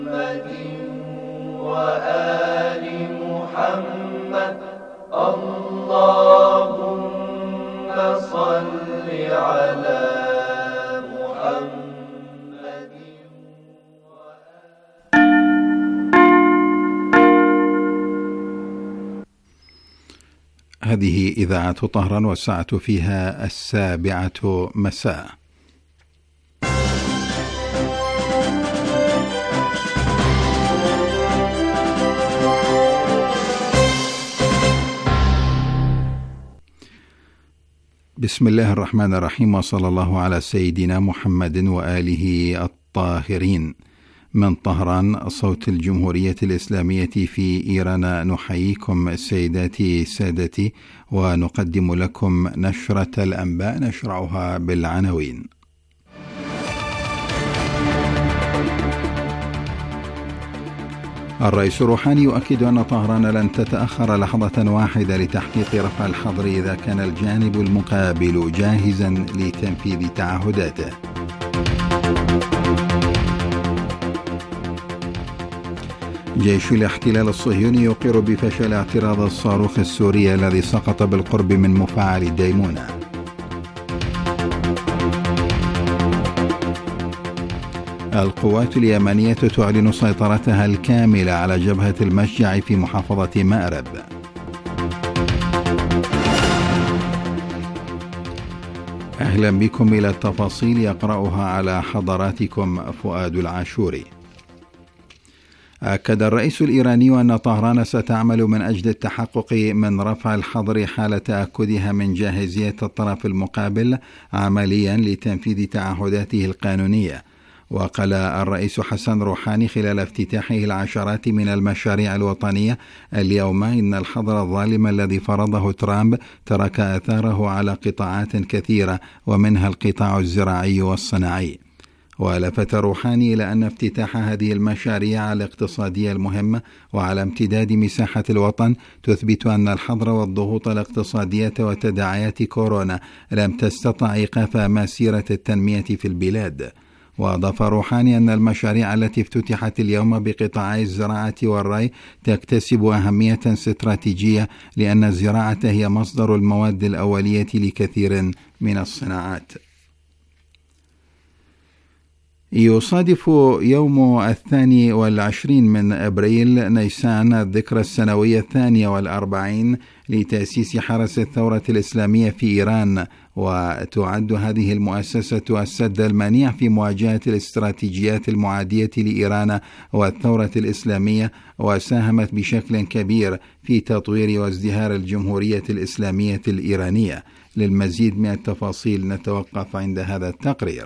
وآل محمد اللهم صل على محمد. هذه إذاعة طهران والساعة فيها 7:00 مساء. بسم الله الرحمن الرحيم، وصلى الله على سيدنا محمد وآله الطاهرين. من طهران صوت الجمهورية الإسلامية في إيران نحييكم سيداتي سادتي، ونقدم لكم نشرة الأنباء نشرعها بالعناوين. الرئيس الروحاني يؤكد أن طهران لن تتأخر لحظة واحدة لتحقيق رفع الحظر إذا كان الجانب المقابل جاهزا لتنفيذ تعهداته. جيش الاحتلال الصهيوني يقر بفشل اعتراض الصاروخ السوري الذي سقط بالقرب من مفاعل الديمونة. القوات اليمنية تعلن سيطرتها الكاملة على جبهة المشجع في محافظة مأرب. أهلا بكم إلى التفاصيل يقرأها على حضراتكم فؤاد العاشوري. أكد الرئيس الإيراني أن طهران ستعمل من أجل التحقق من رفع الحظر حال تأكدها من جاهزية الطرف المقابل عمليا لتنفيذ تعهداته القانونية. وقال الرئيس حسن روحاني خلال افتتاحه العشرات من المشاريع الوطنية اليوم إن الحظر الظالم الذي فرضه ترامب ترك آثاره على قطاعات كثيرة، ومنها القطاع الزراعي والصناعي. ولفت روحاني إلى أن افتتاح هذه المشاريع الاقتصادية المهمة وعلى امتداد مساحة الوطن تثبت أن الحظر والضغوط الاقتصادية وتداعيات كورونا لم تستطع إيقاف مسيرة التنمية في البلاد. وأضاف روحاني أن المشاريع التي افتتحت اليوم بقطاعي الزراعة والري تكتسب أهمية استراتيجية، لأن الزراعة هي مصدر المواد الأولية لكثير من الصناعات. يصادف يوم 22 من أبريل نيسان الذكرى السنوية 42 لتأسيس حرس الثورة الإسلامية في إيران، وتعد هذه المؤسسة السد المنيع في مواجهة الاستراتيجيات المعادية لإيران والثورة الإسلامية، وساهمت بشكل كبير في تطوير وازدهار الجمهورية الإسلامية الإيرانية. للمزيد من التفاصيل نتوقف عند هذا التقرير.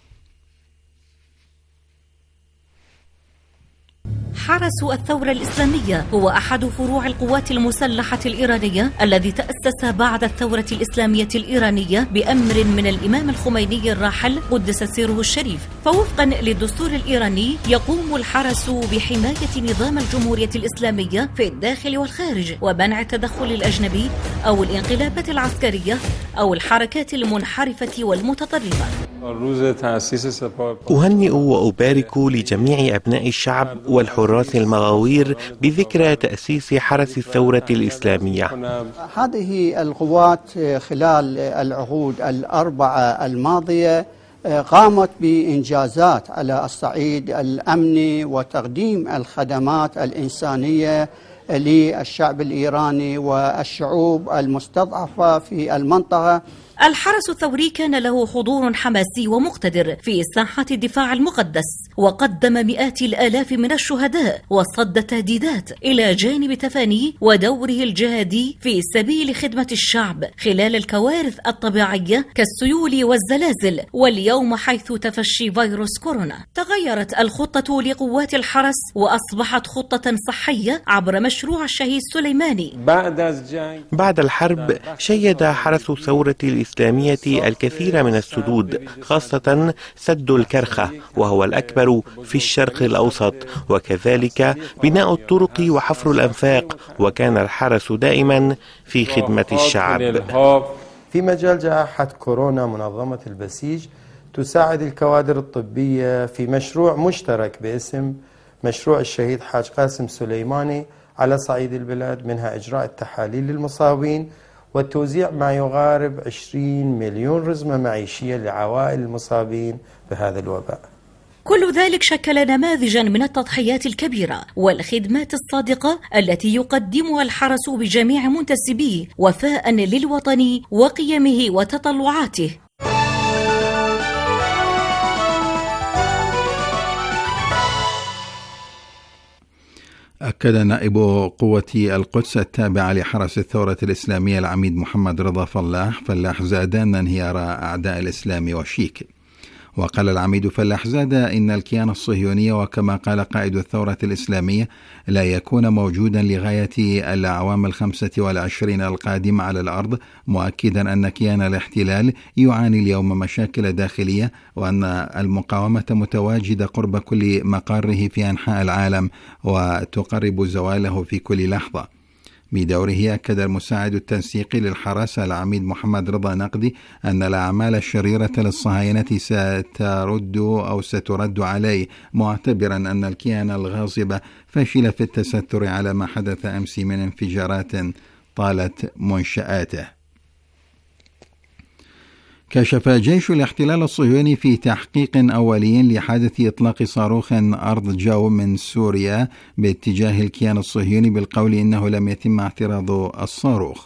حرس الثورة الإسلامية هو أحد فروع القوات المسلحة الإيرانية الذي تأسس بعد الثورة الإسلامية الإيرانية بأمر من الإمام الخميني الراحل قدس سيره الشريف. فوفقا للدستور الإيراني يقوم الحرس بحماية نظام الجمهورية الإسلامية في الداخل والخارج، ومنع التدخل الأجنبي أو الانقلابات العسكرية أو الحركات المنحرفة والمتطرفة. أهنئ وأبارك لجميع أبناء الشعب والحراس المغاوير بذكرى تأسيس حرس الثورة الإسلامية. هذه القوات خلال العقود الأربعة الماضية قامت بإنجازات على الصعيد الأمني وتقديم الخدمات الإنسانية للشعب الإيراني والشعوب المستضعفة في المنطقة. الحرس الثوري كان له حضور حماسي ومقتدر في ساحة الدفاع المقدس، وقدم مئات الآلاف من الشهداء وصد التهديدات إلى جانب تفانيه ودوره الجهادي في سبيل خدمة الشعب خلال الكوارث الطبيعية كالسيول والزلازل، واليوم حيث تفشي فيروس كورونا. تغيرت الخطة لقوات الحرس وأصبحت خطة صحية عبر مشروع الشهيد سليماني. بعد الحرب شيد حرس الثورة الإسلامية الكثير من السدود، خاصة سد الكرخة وهو الأكبر في الشرق الأوسط، وكذلك بناء الطرق وحفر الأنفاق، وكان الحرس دائما في خدمة الشعب. في مجال جائحة كورونا منظمة البسيج تساعد الكوادر الطبية في مشروع مشترك باسم مشروع الشهيد حاج قاسم سليماني على صعيد البلاد، منها إجراء التحاليل للمصابين وتوزيع ما يقارب 20 مليون رزمة معيشية لعوائل المصابين بهذا الوباء. كل ذلك شكل نماذجا من التضحيات الكبيرة والخدمات الصادقة التي يقدمها الحرس بجميع منتسبيه وفاء للوطن وقيمه وتطلعاته. أكد نائب قوة القدس التابعة لحرس الثورة الإسلامية العميد محمد رضا فلاح زادة أن انهيار أعداء الإسلام وشيك. وقال العميد فلاح زادة إن الكيان الصهيوني وكما قال قائد الثورة الإسلامية لا يكون موجودا لغاية الأعوام 25 القادمة على الأرض، مؤكدا أن كيان الاحتلال يعاني اليوم مشاكل داخلية وأن المقاومة متواجدة قرب كل مقاره في أنحاء العالم وتقرب زواله في كل لحظة. بدوره أكد المساعد التنسيقي للحراسة العميد محمد رضا نقدي أن الأعمال الشريرة للصهاينة سترد عليه، معتبرا أن الكيان الغاصب فشل في التستر على ما حدث أمس من انفجارات طالت منشآته. كشف جيش الاحتلال الصهيوني في تحقيق أولي لحادث إطلاق صاروخ أرض جو من سوريا باتجاه الكيان الصهيوني بالقول إنه لم يتم اعتراض الصاروخ.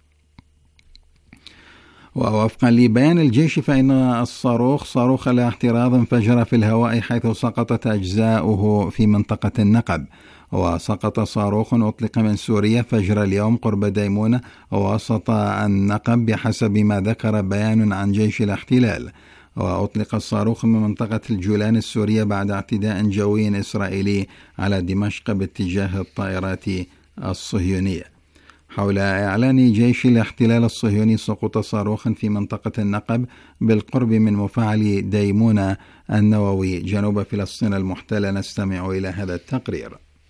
ووفقا لبيان الجيش فإن صاروخ الاحتراض انفجر في الهواء حيث سقطت أجزاؤه في منطقة النقب. وسقط صاروخ أطلق من سوريا فجر اليوم قرب ديمونة وسط النقب بحسب ما ذكر بيان عن جيش الاحتلال. وأطلق الصاروخ من منطقة الجولان السورية بعد اعتداء جوي إسرائيلي على دمشق باتجاه الطائرات الصهيونية. حول إعلان جيش الاحتلال الصهيوني سقوط صاروخ في منطقة النقب بالقرب من مفاعل ديمونة النووي جنوب فلسطين المحتلة، نستمع إلى هذا التقرير.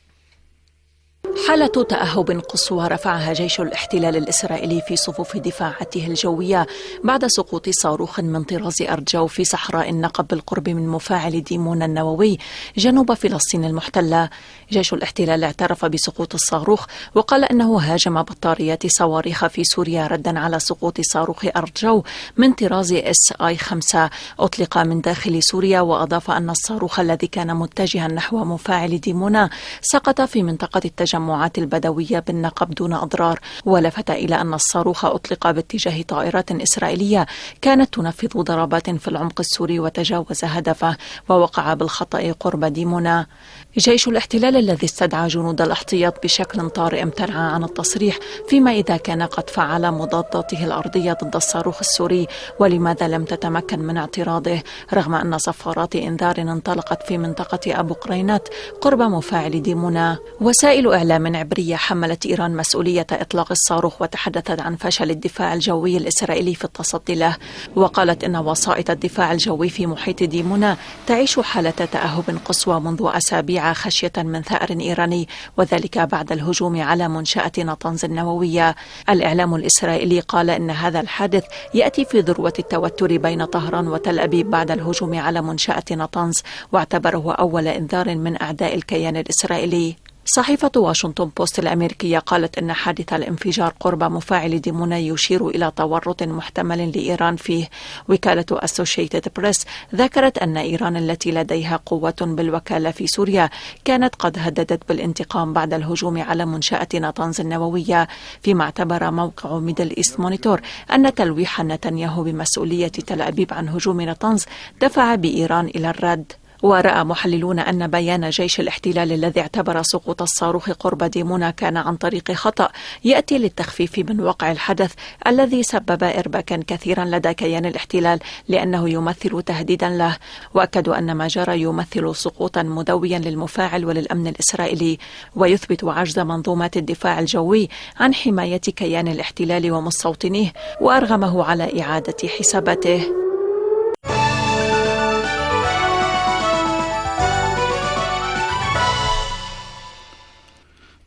حالة تأهب قصوى رفعها جيش الاحتلال الإسرائيلي في صفوف دفاعاته الجوية بعد سقوط صاروخ من طراز أرجو في صحراء النقب بالقرب من مفاعل ديمونة النووي جنوب فلسطين المحتلة. جيش الاحتلال اعترف بسقوط الصاروخ وقال أنه هاجم بطاريات صواريخ في سوريا ردا على سقوط صاروخ أرجو من طراز SI-5 أطلق من داخل سوريا، وأضاف أن الصاروخ الذي كان متجها نحو مفاعل ديمونة سقط في منطقة التجمعات البدوية بالنقب دون أضرار. ولفت إلى أن الصاروخ أطلق باتجاه طائرات إسرائيلية كانت تنفذ ضربات في العمق السوري وتجاوز هدفه ووقع بالخطأ قرب ديمونة. جيش الاحتلال الذي استدعى جنود الاحتياط بشكل طارئ امتنع عن التصريح فيما إذا كان قد فعل مضاداته الأرضية ضد الصاروخ السوري ولماذا لم تتمكن من اعتراضه، رغم أن صفارات إنذار انطلقت في منطقة أبو قرينات قرب مفاعل ديمونة. وسائل إعلام عبرية حملت إيران مسؤولية إطلاق الصاروخ وتحدثت عن فشل الدفاع الجوي الإسرائيلي في التصدي له، وقالت إن وسائط الدفاع الجوي في محيط ديمونة تعيش حالة تأهب قصوى منذ أسابيع خشية من ثأر إيراني، وذلك بعد الهجوم على منشأة نطنز النووية. الإعلام الإسرائيلي قال إن هذا الحادث يأتي في ذروة التوتر بين طهران وتل أبيب بعد الهجوم على منشأة نطنز، واعتبره أول إنذار من أعداء الكيان الإسرائيلي. صحيفة واشنطن بوست الأمريكية قالت إن حادث الانفجار قرب مفاعل ديمونة يشير إلى تورط محتمل لإيران فيه. وكالة أسوشيتد بريس ذكرت أن إيران التي لديها قوة بالوكالة في سوريا كانت قد هددت بالانتقام بعد الهجوم على منشأة نطنز النووية، فيما اعتبر موقع ميدل إيست مونيتور أن تلويح نتنياهو بمسؤولية تل أبيب عن هجوم نطنز دفع بإيران إلى الرد. ورأى محللون أن بيان جيش الاحتلال الذي اعتبر سقوط الصاروخ قرب ديمونة كان عن طريق خطأ يأتي للتخفيف من وقع الحدث الذي سبب إرباكا كثيرا لدى كيان الاحتلال لأنه يمثل تهديدا له. وأكدوا أن ما جرى يمثل سقوطا مدويا للمفاعل وللأمن الإسرائيلي، ويثبت عجز منظومات الدفاع الجوي عن حماية كيان الاحتلال ومستوطنيه، وأرغمه على إعادة حساباته.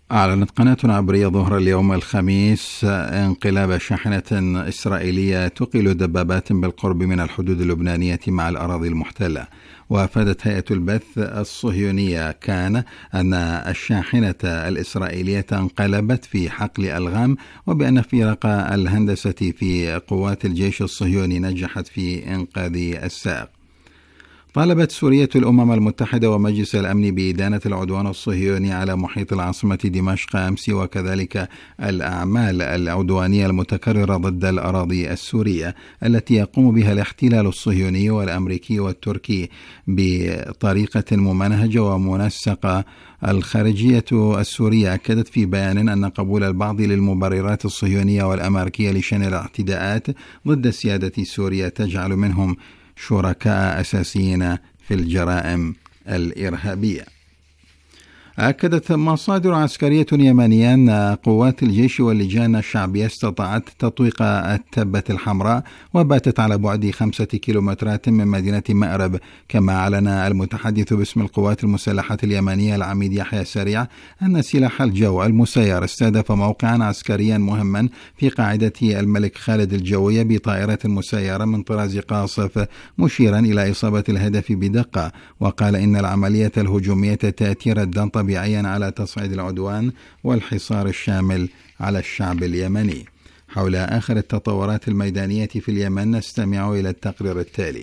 أعلنت قناة عبرية ظهر اليوم الخميس انقلاب شاحنة إسرائيلية تقل دبابات بالقرب من الحدود اللبنانية مع الأراضي المحتلة. وأفادت هيئة البث الصهيونية كان أن الشاحنة الإسرائيلية انقلبت في حقل ألغام، وبأن فرق الهندسة في قوات الجيش الصهيوني نجحت في إنقاذ السائق. طالبت سورية الأمم المتحدة ومجلس الأمن بإدانة العدوان الصهيوني على محيط العاصمة دمشق أمس، وكذلك الأعمال العدوانية المتكررة ضد الأراضي السورية التي يقوم بها الاحتلال الصهيوني والأمريكي والتركي بطريقة ممنهجة ومنسقة. الخارجية السورية أكدت في بيان أن قبول البعض للمبررات الصهيونية والأمريكية لشن الاعتداءات ضد سيادة سوريا تجعل منهم شركاء أساسيين في الجرائم الإرهابية. أكدت مصادر عسكرية يمنية أن قوات الجيش واللجان الشعبية استطاعت تطويق التبة الحمراء وباتت على بعد 5 كيلومترات من مدينة مأرب. كما أعلن المتحدث باسم القوات المسلحة اليمنية العميد يحيى سريع أن سلاح الجو المسير استهدف موقعا عسكريا مهما في قاعدة الملك خالد الجوية بطائرة مسيرة من طراز قاصف، مشيرا إلى إصابة الهدف بدقة. وقال إن العملية الهجومية تأتي ردا طبيعيا على تصعيد العدوان والحصار الشامل على الشعب اليمني. حول آخر التطورات الميدانية في اليمن نستمع إلى التقرير التالي.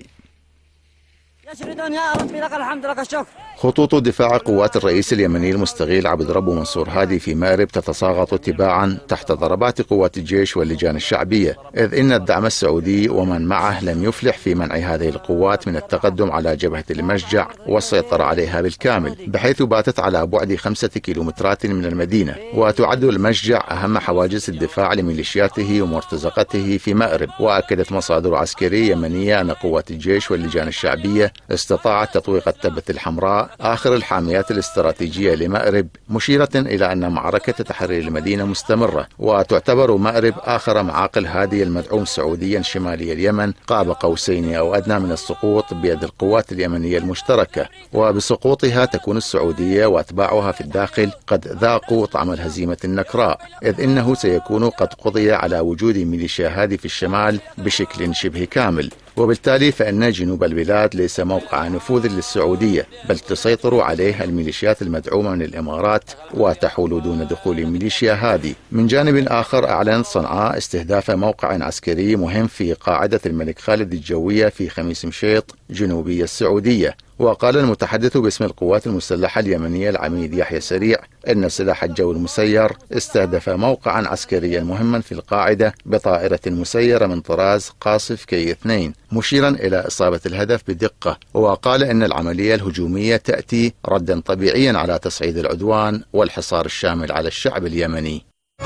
يا ربي لك الحمد لك الشكر. خطوط دفاع قوات الرئيس اليمني المستقيل عبد ربه منصور هادي في مأرب تتساقط تباعا تحت ضربات قوات الجيش واللجان الشعبية، إذ إن الدعم السعودي ومن معه لم يفلح في منع هذه القوات من التقدم على جبهة المشجع والسيطرة عليها بالكامل، بحيث باتت على بعد 5 كيلومترات من المدينة. وتعد المشجع أهم حواجز الدفاع لميليشياته ومرتزقته في مأرب. وأكدت مصادر عسكرية يمنية أن قوات الجيش واللجان الشعبية استطاعت تطويق التبة الحمراء آخر الحاميات الاستراتيجية لمأرب، مشيرة إلى أن معركة تحرير المدينة مستمرة. وتعتبر مأرب آخر معاقل هادي المدعوم سعوديا شمالي اليمن قاب قوسين أو أدنى من السقوط بيد القوات اليمنية المشتركة. وبسقوطها تكون السعودية وأتباعها في الداخل قد ذاقوا طعم الهزيمة النكراء، إذ إنه سيكون قد قضي على وجود ميليشيا هادي في الشمال بشكل شبه كامل. وبالتالي فإن جنوب البلاد ليس موقع نفوذ للسعودية، بل تسيطر عليه الميليشيات المدعومة من الإمارات وتحول دون دخول ميليشيا هادي. من جانب آخر أعلنت صنعاء استهداف موقع عسكري مهم في قاعدة الملك خالد الجوية في خميس مشيط جنوبي السعودية. وقال المتحدث باسم القوات المسلحة اليمنية العميد يحيى سريع إن سلاح الجو المسير استهدف موقعا عسكريا مهما في القاعدة بطائرة مسيرة من طراز قاصف كي-2، مشيرا إلى إصابة الهدف بدقة. وقال إن العملية الهجومية تأتي ردا طبيعيا على تصعيد العدوان والحصار الشامل على الشعب اليمني.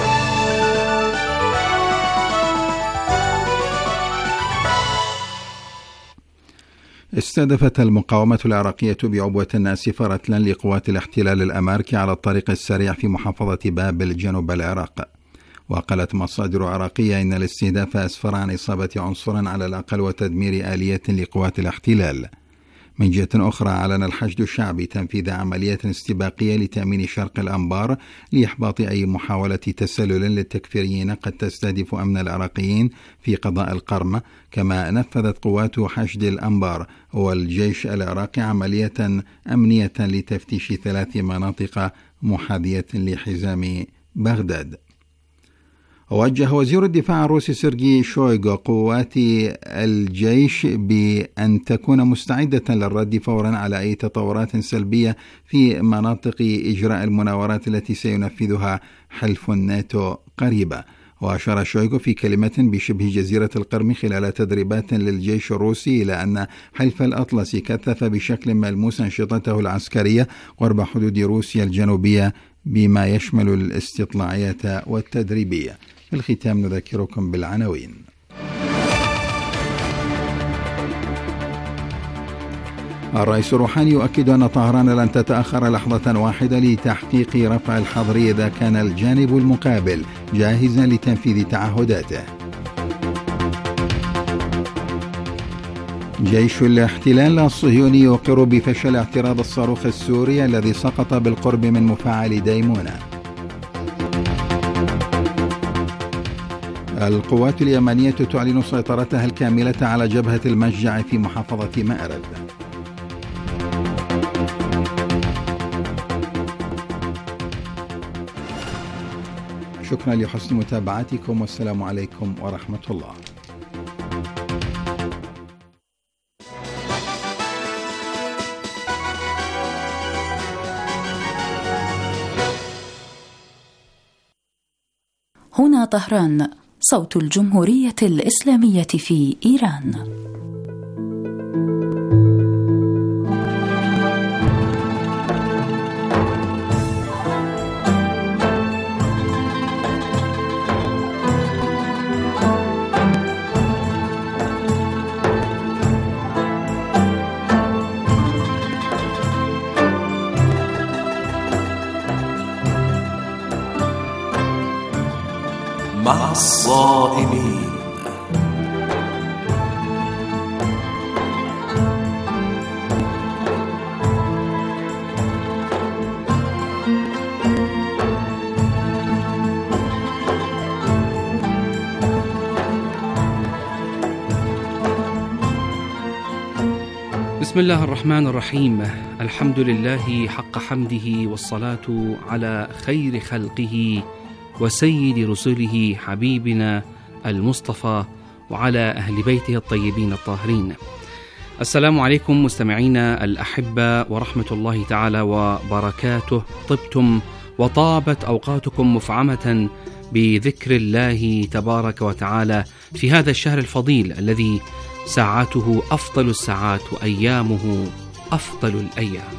استهدفت المقاومة العراقية بعبوة ناسفة رتلا لقوات الاحتلال الأمريكي على الطريق السريع في محافظة بابل جنوب العراق. وقالت مصادر عراقية إن الاستهداف أسفر عن إصابة عنصر على الأقل وتدمير آلية لقوات الاحتلال. من جهة أخرى أعلن الحشد الشعبي تنفيذ عملية استباقية لتأمين شرق الأنبار لإحباط أي محاولة تسلل للتكفيريين قد تستهدف أمن العراقيين في قضاء القرم. كما نفذت قوات حشد الأنبار والجيش العراقي عملية أمنية لتفتيش 3 مناطق محاذية لحزام بغداد. وجه وزير الدفاع الروسي سيرجي شويغو قوات الجيش بأن تكون مستعدة للرد فورا على أي تطورات سلبية في مناطق إجراء المناورات التي سينفذها حلف الناتو قريبا. وأشار شويغو في كلمة بشبه جزيرة القرم خلال تدريبات للجيش الروسي إلى أن حلف الأطلس كثف بشكل ملموس أنشطته العسكرية قرب حدود روسيا الجنوبية بما يشمل الاستطلاعيات والتدريبية. في الختام نذكركم بالعناوين. الرئيس الروحاني يؤكد أن طهران لن تتأخر لحظة واحدة لتحقيق رفع الحظر إذا كان الجانب المقابل جاهزا لتنفيذ تعهداته. جيش الاحتلال الصهيوني يقر بفشل اعتراض الصاروخ السوري الذي سقط بالقرب من مفاعل ديمونة. القوات اليمنية تعلن سيطرتها الكاملة على جبهة المشجع في محافظة مأرب. شكرا لحسن متابعتكم، والسلام عليكم ورحمة الله. هنا طهران، صوت الجمهورية الإسلامية في إيران. مع الصائمين. بسم الله الرحمن الرحيم. الحمد لله حق حمده، والصلاة على خير خلقه وسيد رسله حبيبنا المصطفى وعلى أهل بيته الطيبين الطاهرين. السلام عليكم مستمعينا الأحبة ورحمة الله تعالى وبركاته. طبتم وطابت أوقاتكم مفعمة بذكر الله تبارك وتعالى في هذا الشهر الفضيل الذي ساعاته أفضل الساعات وأيامه أفضل الأيام.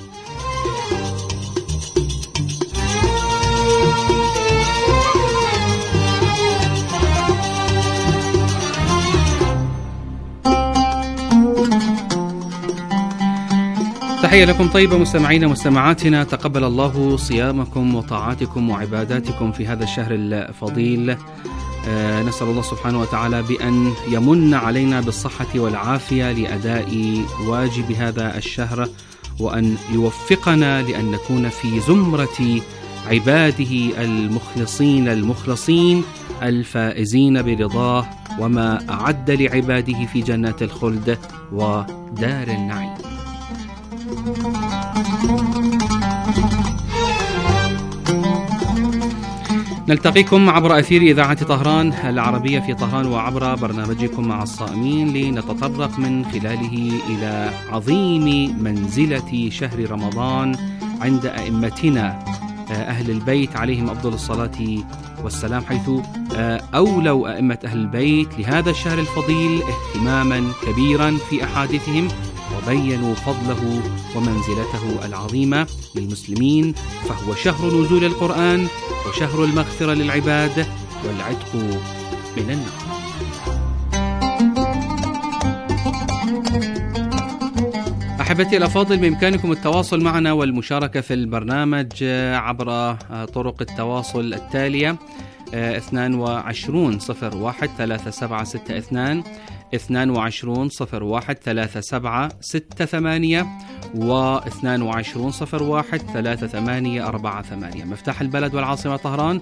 تحية لكم طيبة مستمعين مستمعاتنا، تقبل الله صيامكم وطاعاتكم وعباداتكم في هذا الشهر الفضيل. نسأل الله سبحانه وتعالى بأن يمن علينا بالصحة والعافية لأداء واجب هذا الشهر، وأن يوفقنا لأن نكون في زمرة عباده المخلصين الفائزين برضاه وما أعد لعباده في جنات الخلد ودار النعيم. نلتقيكم عبر أثير إذاعة طهران العربية في طهران، وعبر برنامجكم مع الصائمين، لنتطرق من خلاله إلى عظيم منزلة شهر رمضان عند أئمتنا أهل البيت عليهم أفضل الصلاة والسلام، حيث أولوا أئمة أهل البيت لهذا الشهر الفضيل اهتماما كبيرا في أحاديثهم، وبينوا فضله ومنزلته العظيمة للمسلمين، فهو شهر نزول القرآن وشهر المغفرة للعباد والعتق من النار. أحبتي الأفاضل، بإمكانكم التواصل معنا والمشاركة في البرنامج عبر طرق التواصل التالية: 22 01 3762 22 01 3768 و 22 01 3848. مفتاح البلد والعاصمة طهران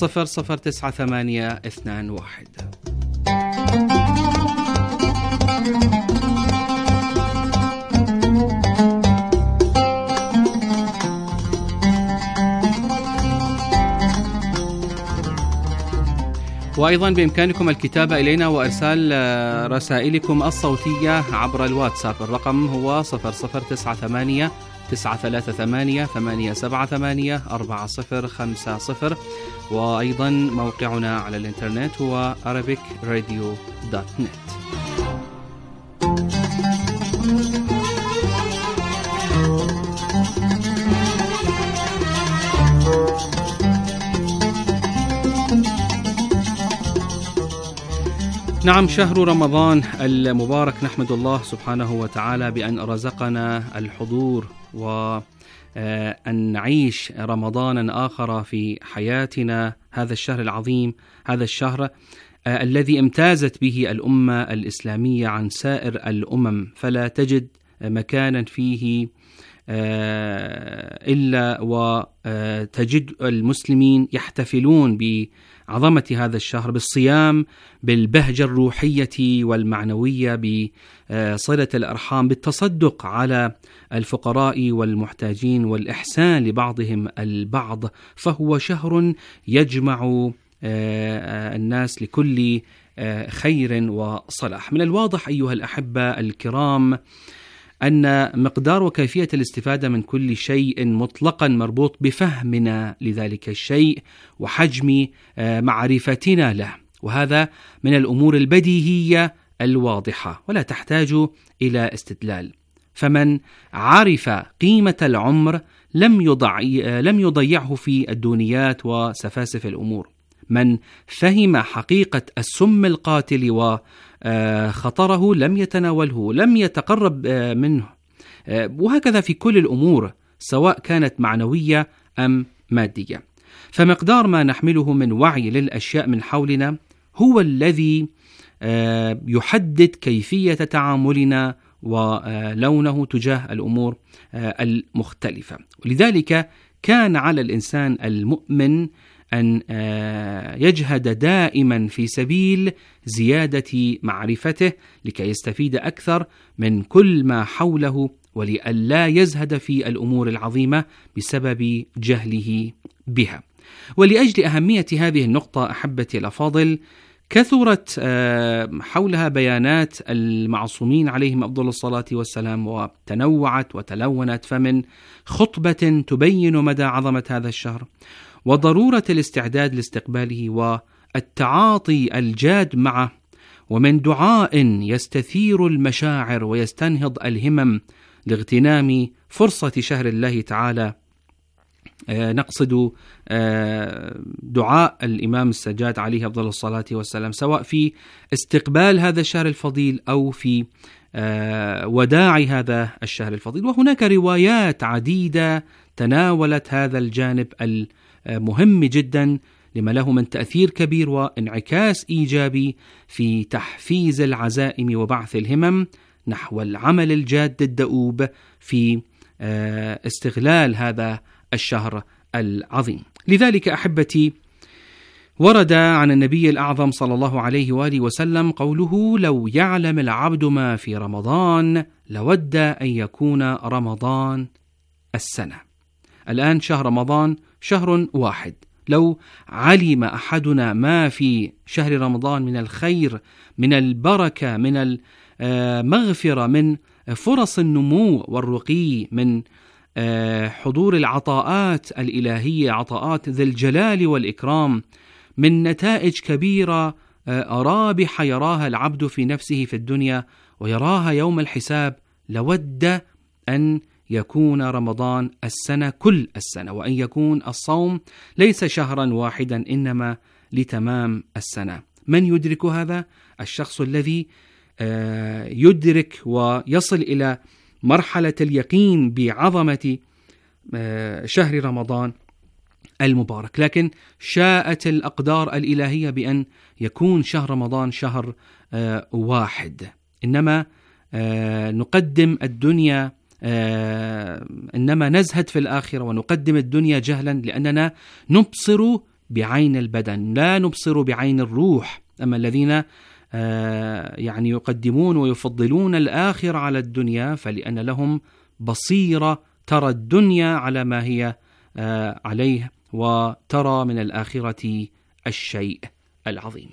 009821. وأيضا بإمكانكم الكتابة إلينا وإرسال رسائلكم الصوتية عبر الواتساب. الرقم هو 0098 938 878 4050. وأيضا موقعنا على الإنترنت هو arabicradio.net. نعم، شهر رمضان المبارك، نحمد الله سبحانه وتعالى بأن رزقنا الحضور وأن نعيش رمضانا آخر في حياتنا، هذا الشهر العظيم، هذا الشهر الذي امتازت به الأمة الإسلامية عن سائر الأمم، فلا تجد مكانا فيه إلا وتجد المسلمين يحتفلون بعظمة هذا الشهر بالصيام، بالبهجة الروحية والمعنوية، بصلة الأرحام، بالتصدق على الفقراء والمحتاجين والإحسان لبعضهم البعض. فهو شهر يجمع الناس لكل خير وصلاح. من الواضح أيها الأحبة الكرام أن مقدار وكيفية الاستفادة من كل شيء مطلقا مربوط بفهمنا لذلك الشيء وحجم معرفتنا له، وهذا من الأمور البديهية الواضحة ولا تحتاج إلى استدلال. فمن عرف قيمة العمر لم يضيعه في الدونيات وسفاسف الأمور. من فهم حقيقة السم القاتل وخطره لم يتناوله، لم يتقرب منه، وهكذا في كل الأمور سواء كانت معنوية أم مادية. فمقدار ما نحمله من وعي للأشياء من حولنا هو الذي يحدد كيفية تعاملنا ولونه تجاه الأمور المختلفة. ولذلك كان على الإنسان المؤمن أن يجهد دائما في سبيل زيادة معرفته لكي يستفيد أكثر من كل ما حوله، ولئلا يزهد في الأمور العظيمة بسبب جهله بها. ولأجل أهمية هذه النقطة أحبتي الأفاضل كثرت حولها بيانات المعصومين عليهم أفضل الصلاة والسلام، وتنوعت وتلونت، فمن خطبة تبين مدى عظمة هذا الشهر وضرورة الاستعداد لاستقباله والتعاطي الجاد معه، ومن دعاء يستثير المشاعر ويستنهض الهمم لاغتنام فرصة شهر الله تعالى. نقصد دعاء الإمام السجاد عليه أفضل الصلاة والسلام سواء في استقبال هذا الشهر الفضيل أو في وداع هذا الشهر الفضيل. وهناك روايات عديدة تناولت هذا الجانب المهم جدا لما له من تأثير كبير وانعكاس إيجابي في تحفيز العزائم وبعث الهمم نحو العمل الجاد الدؤوب في استغلال هذا الشهر العظيم. لذلك أحبتي ورد عن النبي الأعظم صلى الله عليه وآله وسلم قوله: لو يعلم العبد ما في رمضان لود أن يكون رمضان السنة. الآن شهر رمضان شهر واحد، لو علم أحدنا ما في شهر رمضان من الخير، من البركة، من المغفرة، من فرص النمو والرقي، من حضور العطاءات الإلهية، عطاءات ذي الجلال والإكرام، من نتائج كبيرة رابحة يراها العبد في نفسه في الدنيا ويراها يوم الحساب، لود أن يكون رمضان السنة كل السنة، وأن يكون الصوم ليس شهرا واحدا إنما لتمام السنة. من يدرك هذا؟ الشخص الذي يدرك ويصل إلى مرحلة اليقين بعظمة شهر رمضان المبارك. لكن شاءت الأقدار الإلهية بأن يكون شهر رمضان شهر واحد، إنما نقدم الدنيا، إنما نزهد في الآخرة ونقدم الدنيا جهلا لأننا نبصر بعين البدن لا نبصر بعين الروح. أما الذين يعني يقدمون ويفضلون الآخرة على الدنيا فلأن لهم بصيرة ترى الدنيا على ما هي عليه وترى من الآخرة الشيء العظيم.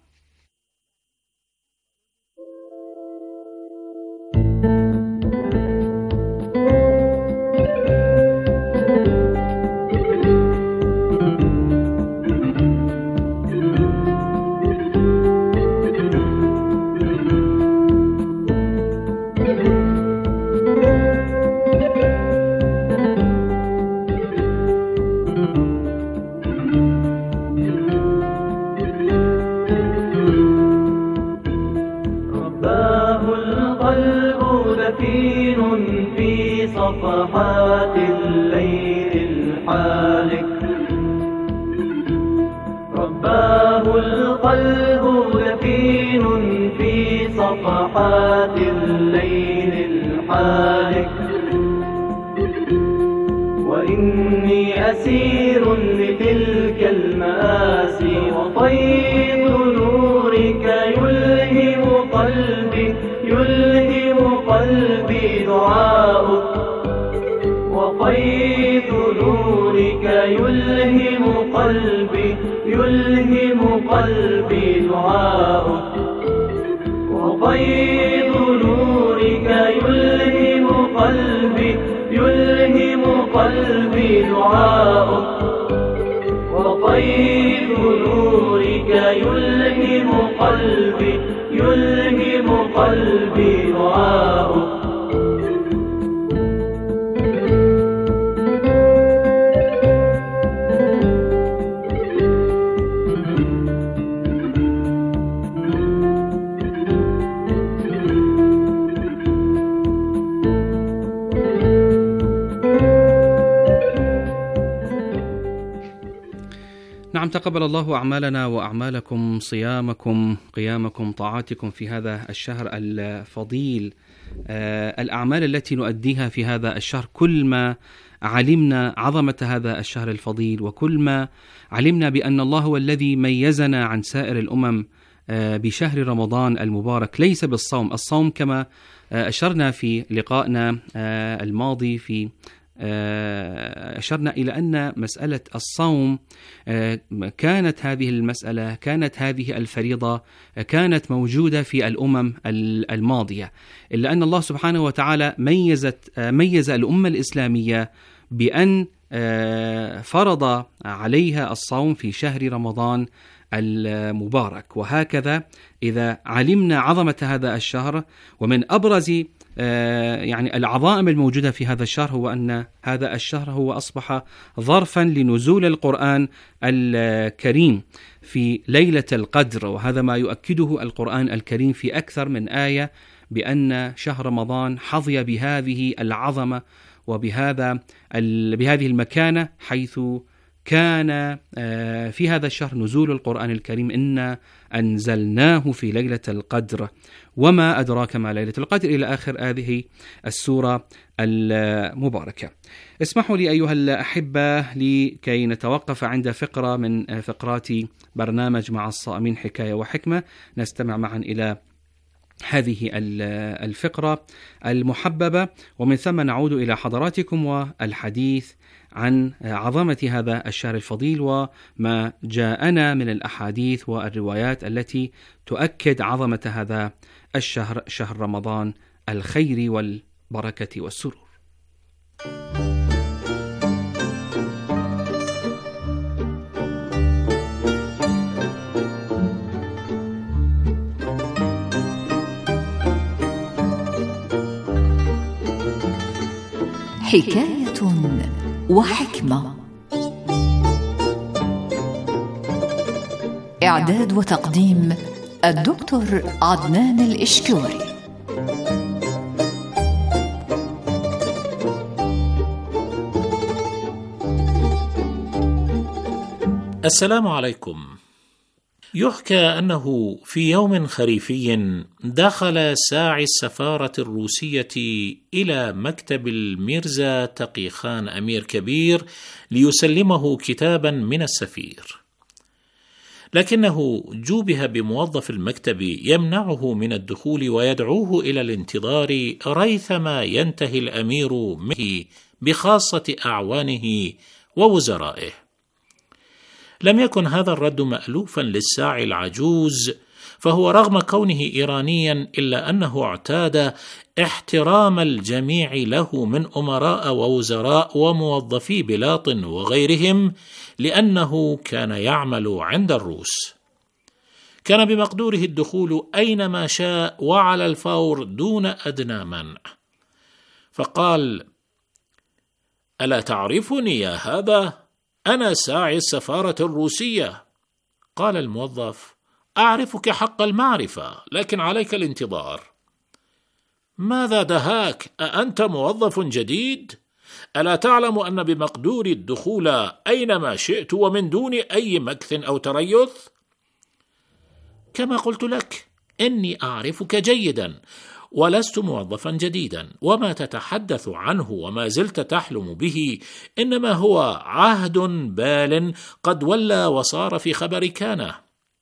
صفحات الليل الحالك رباه القلب دفين في صفحات الليل الحالك إني أسير لتلك المآسي، وفيض نورك يلهم قلبي دعاؤك، وفيض نورك يلهم قلبي دعاؤك، وفيض نورك يلهم قلبي دعاؤك، وفيض نورك يلهم قلبي دعاؤك. نعم، تقبل الله أعمالنا وأعمالكم، صيامكم، قيامكم، طاعاتكم في هذا الشهر الفضيل، الأعمال التي نؤديها في هذا الشهر. كل ما علمنا عظمة هذا الشهر الفضيل، وكل ما علمنا بأن الله هو الذي ميزنا عن سائر الأمم بشهر رمضان المبارك، ليس بالصوم. الصوم كما أشرنا في لقائنا الماضي أشرنا إلى أن مسألة الصوم كانت هذه الفريضة كانت موجودة في الأمم الماضية، إلا أن الله سبحانه وتعالى ميز الأمة الإسلامية بأن فرض عليها الصوم في شهر رمضان المبارك. وهكذا إذا علمنا عظمة هذا الشهر، ومن أبرز العظائم الموجودة في هذا الشهر هو أن هذا الشهر هو أصبح ظرفا لنزول القرآن الكريم في ليلة القدر، وهذا ما يؤكده القرآن الكريم في أكثر من آية، بأن شهر رمضان حظي بهذه العظمة وبهذه المكانة، حيث كان في هذا الشهر نزول القرآن الكريم: إنا أنزلناه في ليلة القدر وما أدراك ما ليلة القدر، إلى آخر هذه السورة المباركة. اسمحوا لي أيها الأحبة لكي نتوقف عند فقرة من فقرات برنامج مع الصائمين حكاية وحكمة، نستمع معا إلى هذه الفقرة المحببة، ومن ثم نعود إلى حضراتكم والحديث عن عظمة هذا الشهر الفضيل وما جاءنا من الأحاديث والروايات التي تؤكد عظمة هذا الشهر، شهر رمضان الخير والبركة والسرور. حكاية وحكمة. إعداد وتقديم الدكتور عدنان الإشكوري. السلام عليكم. يحكى أنه في يوم خريفي دخل ساعي السفارة الروسية إلى مكتب الميرزا تقي خان أمير كبير ليسلمه كتابا من السفير، لكنه جوبه بموظف المكتب يمنعه من الدخول ويدعوه إلى الانتظار ريثما ينتهي الأمير منه بخاصة أعوانه ووزرائه. لم يكن هذا الرد مألوفا للساعي العجوز، فهو رغم كونه إيرانيا إلا أنه اعتاد احترام الجميع له من أمراء ووزراء وموظفي بلاط وغيرهم، لأنه كان يعمل عند الروس. كان بمقدوره الدخول أينما شاء وعلى الفور دون أدنى منع، فقال: ألا تعرفني يا هذا؟ أنا ساعي السفارة الروسية. قال الموظف: أعرفك حق المعرفة، لكن عليك الانتظار. ماذا دهاك؟ أأنت موظف جديد؟ ألا تعلم أن بمقدوري الدخول أينما شئت ومن دون أي مكث أو تريث؟ كما قلت لك، إني أعرفك جيدا، ولست موظفا جديدا، وما تتحدث عنه وما زلت تحلم به إنما هو عهد بال قد ولى وصار في خبر كان.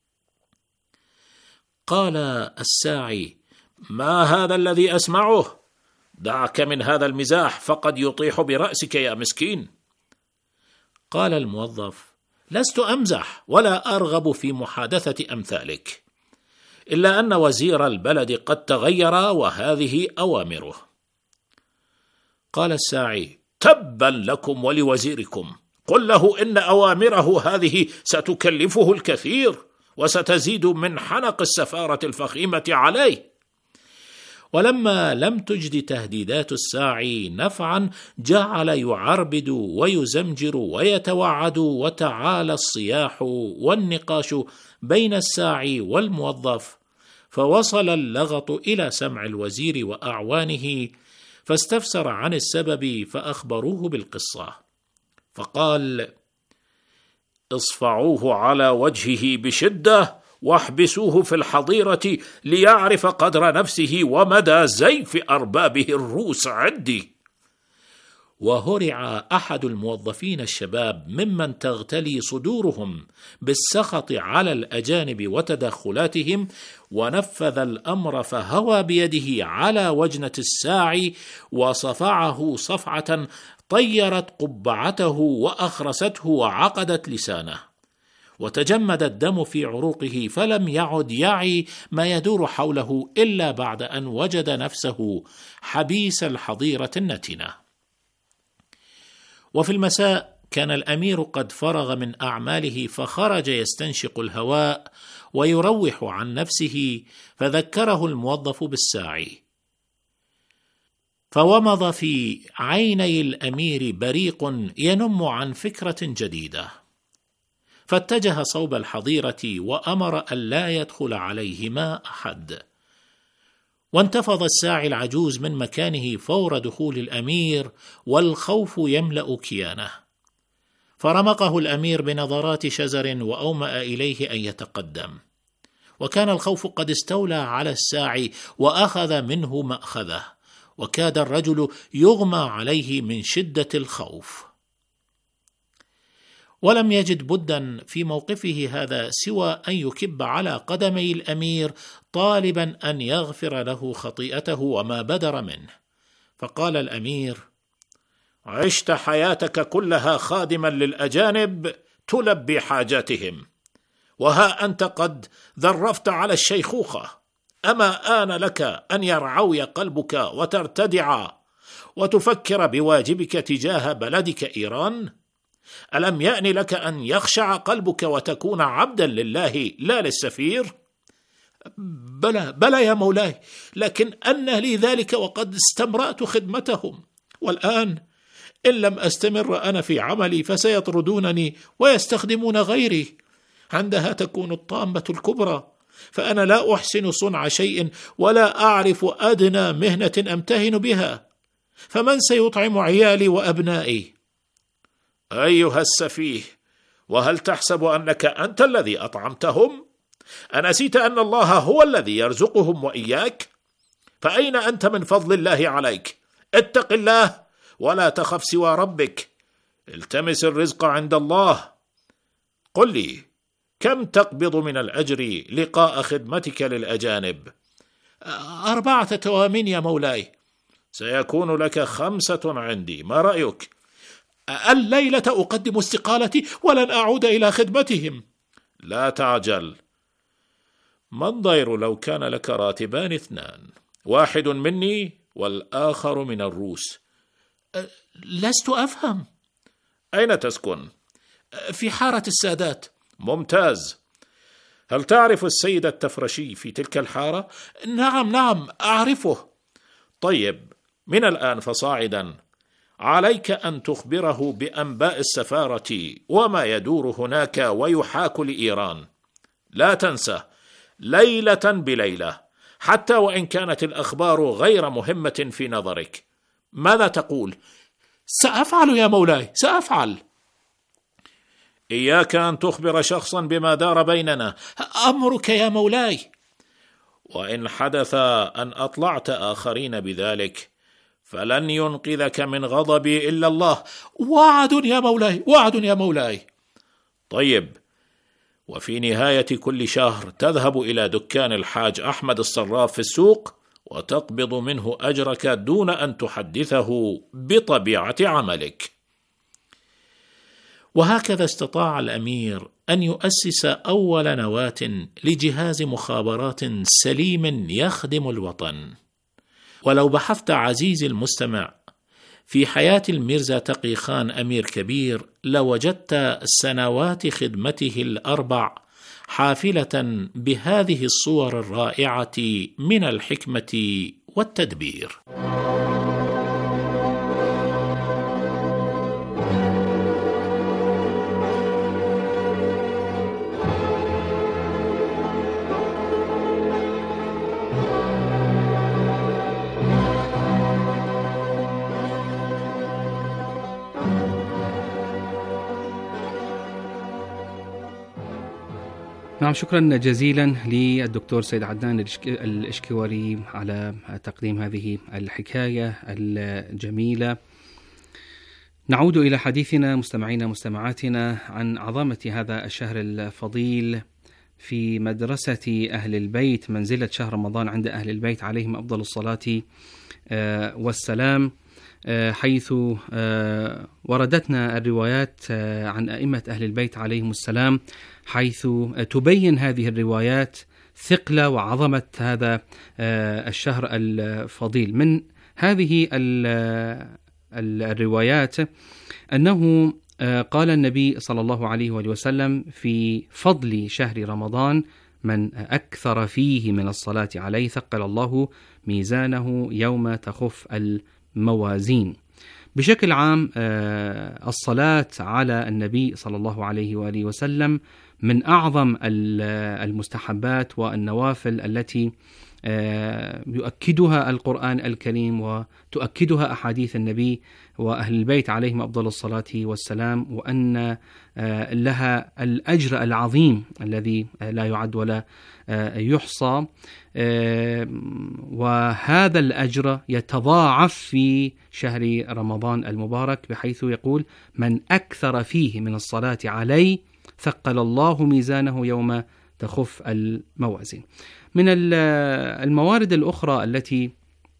قال الساعي: ما هذا الذي أسمعه؟ دعك من هذا المزاح، فقد يطيح برأسك يا مسكين. قال الموظف: لست أمزح ولا أرغب في محادثة أمثالك، إلا أن وزير البلد قد تغير وهذه أوامره. قال الساعي: تبا لكم ولوزيركم، قل له إن أوامره هذه ستكلفه الكثير وستزيد من حنق السفارة الفخيمة عليه. ولما لم تجد تهديدات الساعي نفعا جعل يعربد ويزمجر ويتوعد، وتعالى الصياح والنقاش بين الساعي والموظف، فوصل اللغط إلى سمع الوزير وأعوانه، فاستفسر عن السبب فأخبروه بالقصة، فقال: اصفعوه على وجهه بشدة واحبسوه في الحظيرة ليعرف قدر نفسه ومدى زيف أربابه الروس عندي. وهرع أحد الموظفين الشباب ممن تغتلي صدورهم بالسخط على الأجانب وتدخلاتهم، ونفذ الأمر فهوى بيده على وجنة الساعي وصفعه صفعة طيرت قبعته وأخرسته وعقدت لسانه، وتجمد الدم في عروقه، فلم يعد يعي ما يدور حوله إلا بعد أن وجد نفسه حبيس الحظيرة النتنة. وفي المساء كان الأمير قد فرغ من أعماله، فخرج يستنشق الهواء ويروح عن نفسه، فذكره الموظف بالساعي، فومض في عيني الأمير بريق ينم عن فكرة جديدة، فاتجه صوب الحظيرة وأمر ألا يدخل عليهما أحد. وانتفض الساعي العجوز من مكانه فور دخول الأمير والخوف يملأ كيانه، فرمقه الأمير بنظرات شزر وأومأ إليه أن يتقدم، وكان الخوف قد استولى على الساعي وأخذ منه مأخذه، وكاد الرجل يغمى عليه من شدة الخوف. ولم يجد بدا في موقفه هذا سوى أن يكب على قدمي الأمير طالبا أن يغفر له خطيئته وما بدر منه. فقال الأمير: عشت حياتك كلها خادما للأجانب تلبي حاجاتهم، وها أنت قد ذرفت على الشيخوخة، أما آن لك أن يرعوي قلبك وترتدع وتفكر بواجبك تجاه بلدك إيران؟ ألم يأن لك أن يخشع قلبك وتكون عبدا لله لا للسفير؟ بلى يا مولاي، لكن أن لي ذلك وقد استمرأت خدمتهم، والآن إن لم أستمر أنا في عملي فسيطردونني ويستخدمون غيري، عندها تكون الطامة الكبرى، فأنا لا أحسن صنع شيء ولا أعرف أدنى مهنة أمتهن بها، فمن سيطعم عيالي وأبنائي؟ أيها السفيه، وهل تحسب أنك أنت الذي أطعمتهم؟ أنسيت أن الله هو الذي يرزقهم وإياك؟ فأين أنت من فضل الله عليك؟ اتق الله ولا تخف سوى ربك، التمس الرزق عند الله. قل لي، كم تقبض من الأجر لقاء خدمتك للأجانب؟ 4 توامين يا مولاي. سيكون لك 5 عندي، ما رأيك؟ الليلة أقدم استقالتي ولن أعود إلى خدمتهم. لا تعجل، ما الضير لو كان لك راتبان 2، واحد مني والآخر من الروس. لست أفهم. أين تسكن؟ في حارة السادات. ممتاز. هل تعرف السيد التفرشي في تلك الحارة؟ نعم أعرفه. طيب، من الآن فصاعدا عليك أن تخبره بأنباء السفارة وما يدور هناك ويحاك لإيران. لا تنسى، ليلة بليلة، حتى وإن كانت الأخبار غير مهمة في نظرك. ماذا تقول؟ سأفعل يا مولاي، سأفعل. إياك أن تخبر شخصا بما دار بيننا. أمرك يا مولاي. وإن حدث أن أطلعت آخرين بذلك فلن ينقذك من غضبي إلا الله. وعد يا مولاي، وعد يا مولاي. طيب، وفي نهاية كل شهر تذهب إلى دكان الحاج أحمد الصراف في السوق وتقبض منه أجرك دون أن تحدثه بطبيعة عملك. وهكذا استطاع الأمير أن يؤسس أول نواة لجهاز مخابرات سليم يخدم الوطن. ولو بحثت عزيزي المستمع في حياة الميرزا تقي خان أمير كبير لوجدت سنوات خدمته الأربع حافلة بهذه الصور الرائعة من الحكمة والتدبير. نعم، شكرا جزيلا للدكتور سيد عدنان الإشكواري على تقديم هذه الحكاية الجميلة. نعود إلى حديثنا مستمعينا مستمعاتنا عن عظمة هذا الشهر الفضيل في مدرسة أهل البيت، منزلة شهر رمضان عند أهل البيت عليهم أفضل الصلاة والسلام، حيث وردتنا الروايات عن أئمة أهل البيت عليهم السلام، حيث تبين هذه الروايات ثقل وعظمة هذا الشهر الفضيل. من هذه الروايات أنه قال النبي صلى الله عليه وسلم في فضل شهر رمضان: من أكثر فيه من الصلاة عليه ثقل الله ميزانه يوم تخف الموازين. بشكل عام الصلاة على النبي صلى الله عليه وآله وسلم من أعظم المستحبات والنوافل التي يؤكدها القرآن الكريم وتؤكدها أحاديث النبي وأهل البيت عليهم أفضل الصلاة والسلام، وأن لها الأجر العظيم الذي لا يعد ولا يحصى، وهذا الأجر يتضاعف في شهر رمضان المبارك، بحيث يقول: من أكثر فيه من الصلاة علي ثقل الله ميزانه يوم تخف الموازين. من الموارد الأخرى التي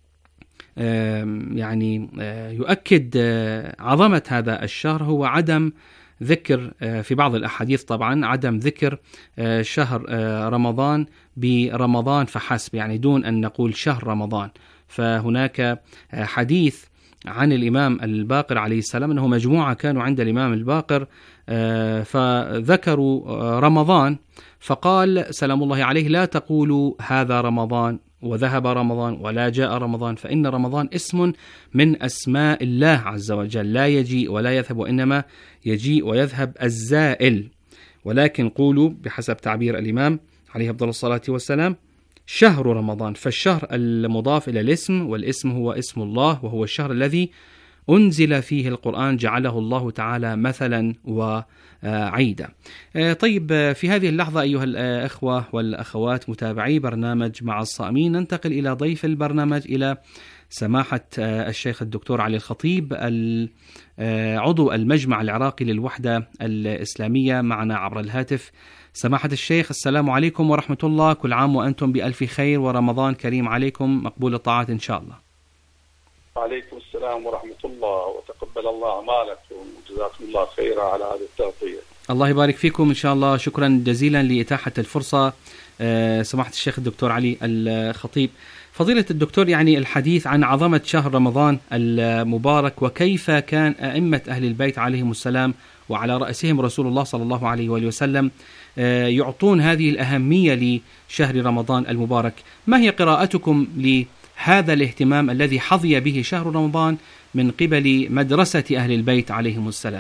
يعني يؤكد عظمة هذا الشهر هو عدم ذكر في بعض الأحاديث طبعا عدم ذكر شهر رمضان برمضان فحسب، يعني دون أن نقول شهر رمضان. فهناك حديث عن الإمام الباقر عليه السلام أنه مجموعة كانوا عند الإمام الباقر فذكروا رمضان، فقال سلام الله عليه: لا تقولوا هذا رمضان وذهب رمضان ولا جاء رمضان، فإن رمضان اسم من أسماء الله عز وجل، لا يجيء ولا يذهب، وإنما يجيء ويذهب الزائل، ولكن قولوا بحسب تعبير الإمام عليه أفضل الصلاة والسلام شهر رمضان. فالشهر المضاف إلى الاسم، والاسم هو اسم الله، وهو الشهر الذي أنزل فيه القرآن، جعله الله تعالى مثلا وعيدا. طيب، في هذه اللحظة أيها الأخوة والأخوات متابعي برنامج مع الصائمين، ننتقل إلى ضيف البرنامج، إلى سماحة الشيخ الدكتور علي الخطيب، عضو المجمع العراقي للوحدة الإسلامية، معنا عبر الهاتف. سماحة الشيخ، السلام عليكم ورحمة الله، كل عام وأنتم بألف خير، ورمضان كريم عليكم، مقبول الطاعات إن شاء الله. وعليكم السلام ورحمة الله، وتقبل الله أعمالكم، وجزاكم الله خيرا على هذه التغطية. الله يبارك فيكم إن شاء الله، شكرا جزيلا لإتاحة الفرصة. سماحة الشيخ الدكتور علي الخطيب، فضيلة الدكتور، يعني الحديث عن عظمة شهر رمضان المبارك، وكيف كان أئمة أهل البيت عليهم السلام وعلى رأسهم رسول الله صلى الله عليه وآله وسلم يعطون هذه الأهمية لشهر رمضان المبارك. ما هي قراءتكم لهذا الاهتمام الذي حظي به شهر رمضان من قبل مدرسة أهل البيت عليهم السلام؟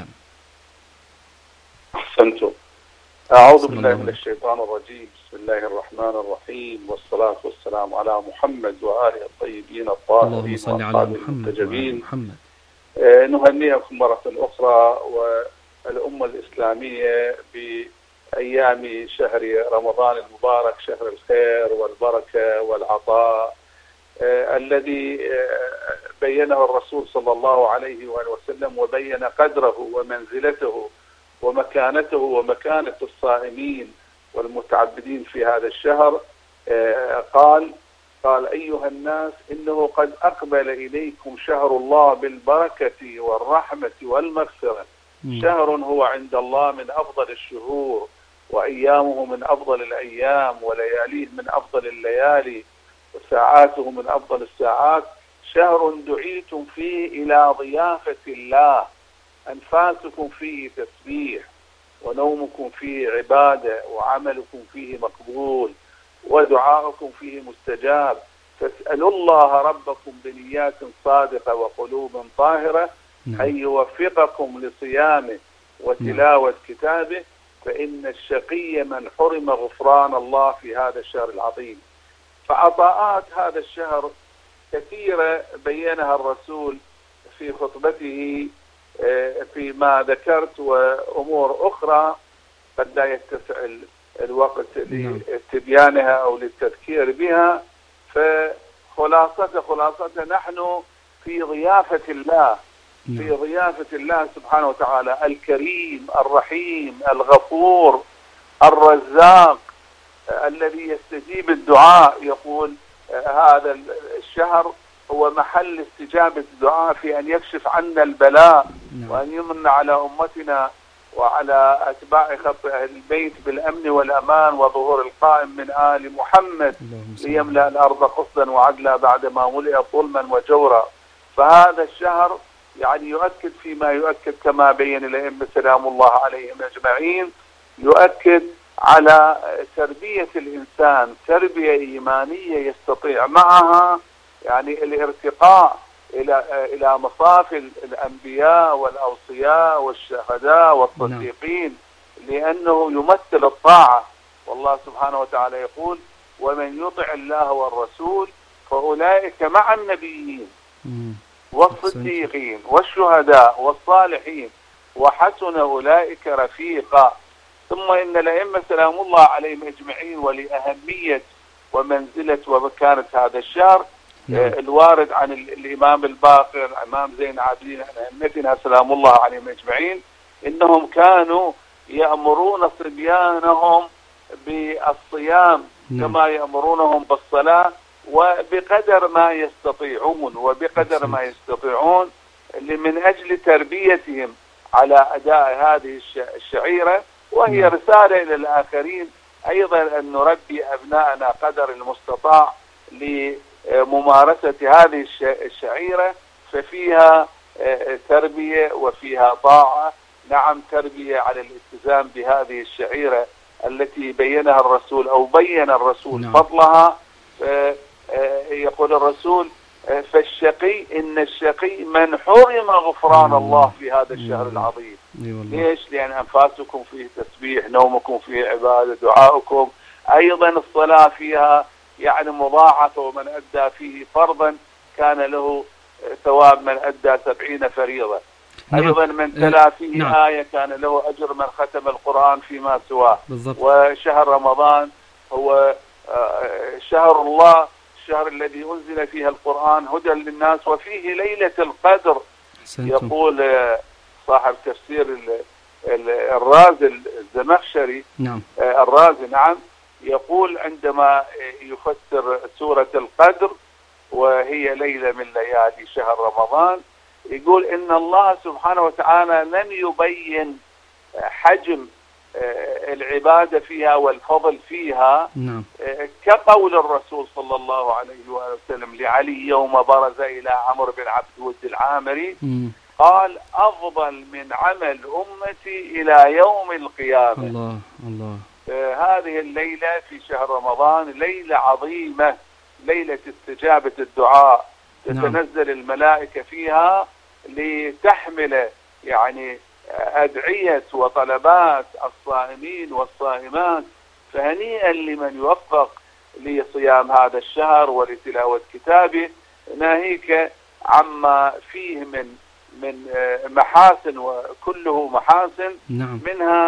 أحسنتم. أعوذ بالله من الشيطان الرجيم، بسم الله الرحمن الرحيم، والصلاة والسلام على محمد وآله الطيبين الطاهرين وأصحابه المنتجبين. نهنئكم مرة أخرى والأمة الإسلامية أيام شهر رمضان المبارك، شهر الخير والبركة والعطاء الذي بينه الرسول صلى الله عليه وآله وسلم، وبين قدره ومنزلته ومكانته ومكانة الصائمين والمتعبدين في هذا الشهر. قال أيها الناس إنه قد أقبل إليكم شهر الله بالبركة والرحمة والمغفرة، شهر هو عند الله من أفضل الشهور، وأيامه من أفضل الأيام، ولياليه من أفضل الليالي، وساعاته من أفضل الساعات، شهر دعيتم فيه إلى ضيافة الله، أنفاسكم فيه تسبيح، ونومكم فيه عبادة، وعملكم فيه مقبول، ودعاءكم فيه مستجاب، فاسألوا الله ربكم بنيات صادقة وقلوب طاهرة أن يوفقكم لصيامه وتلاوة كتابه، فإن الشقي من حرم غفران الله في هذا الشهر العظيم. فعطاءات هذا الشهر كثيرة بينها الرسول في خطبته فيما ذكرت، وأمور أخرى قد لا يتسع الوقت لتبيانها أو للتذكير بها. فخلاصة نحن في ضيافة الله، في ضيافة الله سبحانه وتعالى الكريم الرحيم الغفور الرزاق الذي يستجيب الدعاء. يقول هذا الشهر هو محل استجابة الدعاء في أن يكشف عنا البلاء، وأن يمن على أمتنا وعلى أتباع خط أهل البيت بالأمن والأمان وظهور القائم من آل محمد ليملأ الأرض قسطا وعدلا بعدما ملئت ظلما وجورا. فهذا الشهر يعني يؤكد فيما يؤكد كما بين الأئمة سلام الله عليهم أجمعين، يؤكد على تربية الإنسان تربية إيمانية يستطيع معها يعني الارتقاء إلى مصاف الأنبياء والأوصياء والشهداء والصديقين، لأنه يمثل الطاعة. والله سبحانه وتعالى يقول ومن يطع الله والرسول فأولئك مع النبيين والصديقين والشهداء والصالحين وحسن أولئك رفيقا. ثم إن الأئمة سلام الله عليهم أجمعين ولأهمية ومنزلة ومكانة هذا الشهر الوارد عن الإمام الباقر الإمام زين العابدين عن أئمتنا سلام الله عليهم أجمعين، إنهم كانوا يأمرون صبيانهم بالصيام كما يأمرونهم بالصلاة، وبقدر ما يستطيعون من أجل تربيتهم على أداء هذه الشعيرة. وهي رسالة إلى الآخرين أيضا أن نربي أبناءنا قدر المستطاع لممارسة هذه الشعيرة، ففيها تربية وفيها طاعة. نعم، تربية على الالتزام بهذه الشعيرة التي بينها الرسول أو بين الرسول فضلها. يقول الرسول فالشقي إن الشقي من حرم غفران الله في هذا الشهر العظيم. ليش؟ لأن أنفاسكم فيه تسبيح، نومكم فيه عبادة، دعاؤكم أيضا الصلاة فيها يعني مضاعفة، ومن أدى فيه فرضا كان له ثواب من أدى 70 فريضة. أيضا من تلا فيه آية كان له أجر من ختم القرآن فيما سواه. وشهر رمضان هو شهر الله، الشهر الذي أنزل فيها القرآن هدى للناس وفيه ليلة القدر. يقول صاحب تفسير الرازي الزمخشري الرازي يقول عندما يفسر سورة القدر وهي ليلة من ليالي شهر رمضان، يقول إن الله سبحانه وتعالى لم يبين حجم العبادة فيها والفضل فيها كقول الرسول صلى الله عليه وسلم لعلي يوم برز إلى عمرو بن عبد ود العامري قال أفضل من عمل أمتي إلى يوم القيامة. الله. هذه الليلة في شهر رمضان ليلة عظيمة، ليلة استجابة الدعاء. تتنزل الملائكة فيها لتحمل يعني أدعية وطلبات الصائمين والصائمات. فهنيئا لمن يوفق لصيام هذا الشهر ولتلاوة كتابه، ناهيك عما فيه من محاسن، وكله محاسن. منها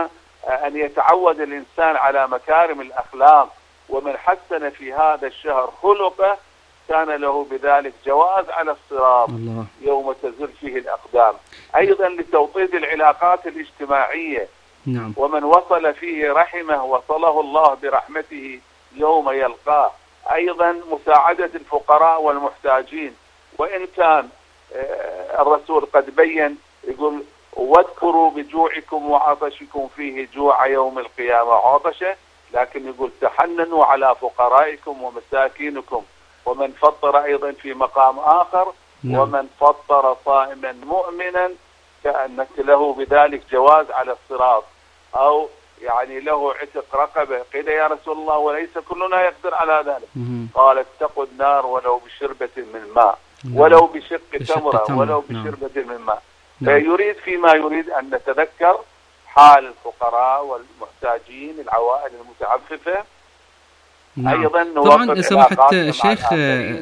أن يتعود الإنسان على مكارم الأخلاق، ومن حسن في هذا الشهر خلقه كان له بذلك جواز على الصراط يوم تزل فيه الأقدام. أيضا لتوطيد العلاقات الاجتماعية، نعم. ومن وصل فيه رحمه وصله الله برحمته يوم يلقاه. أيضا مساعدة الفقراء والمحتاجين، وإن كان الرسول قد بين يقول واذكروا بجوعكم وعطشكم فيه جوع يوم القيامة عطشة، لكن يقول تحننوا على فقرائكم ومساكينكم. ومن فطر أيضا في مقام آخر ومن فطر صائما مؤمنا كأنك له بذلك جواز على الصراط، أو يعني له عتق رقبة. قيل يا رسول الله وليس كلنا يقدر على ذلك؟ قال اتقوا النار ولو بشربة من ماء، ولو بشق تمرة، ولو بشربة من ماء. فيريد فيما يريد أن نتذكر حال الفقراء والمحتاجين، العوائل المتعففة. نعم. أيضا طبعا سماحة الشيخ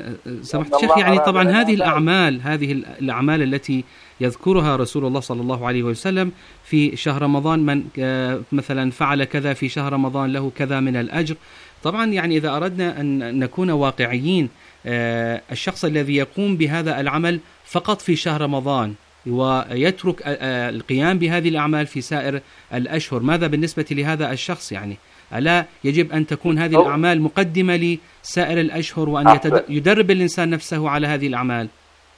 يعني طبعا هذه الأعمال التي يذكرها رسول الله صلى الله عليه وسلم في شهر رمضان، من مثلا فعل كذا في شهر رمضان له كذا من الأجر. طبعا يعني إذا أردنا أن نكون واقعيين، الشخص الذي يقوم بهذا العمل فقط في شهر رمضان ويترك القيام بهذه الأعمال في سائر الأشهر، ماذا بالنسبة لهذا الشخص؟ يعني ألا يجب أن تكون هذه الأعمال مقدمة لسائر الأشهر، وأن يدرب الإنسان نفسه على هذه الأعمال؟